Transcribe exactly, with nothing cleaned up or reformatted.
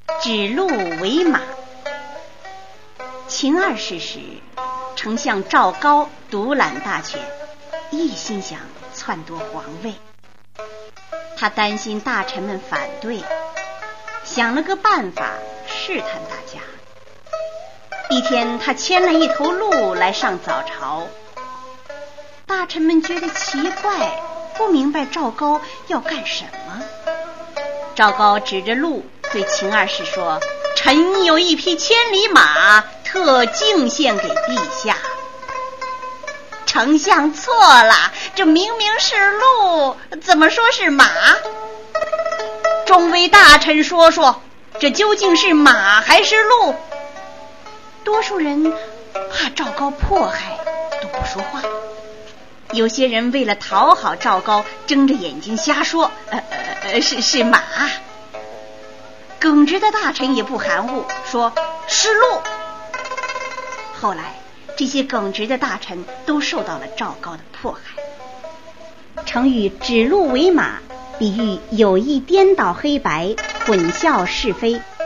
指鹿为马。秦二世时，丞相赵高独揽大权，一心想篡夺皇位。他担心大臣们反对，想了个办法试探大家。一天，他牵了一头鹿来上早朝，大臣们觉得奇怪，不明白赵高要干什么。赵高指着鹿对秦二世说：“臣有一匹千里马，特敬献给陛下。”丞相错了，这明明是鹿，怎么说是马？众位大臣说说，这究竟是马还是鹿？多数人怕赵高迫害，都不说话。有些人为了讨好赵高，睁着眼睛瞎说，呃呃是是马。耿直的大臣也不含糊，说是鹿。后来这些耿直的大臣都受到了赵高的迫害。成语指鹿为马比喻有意颠倒黑白，混淆是非。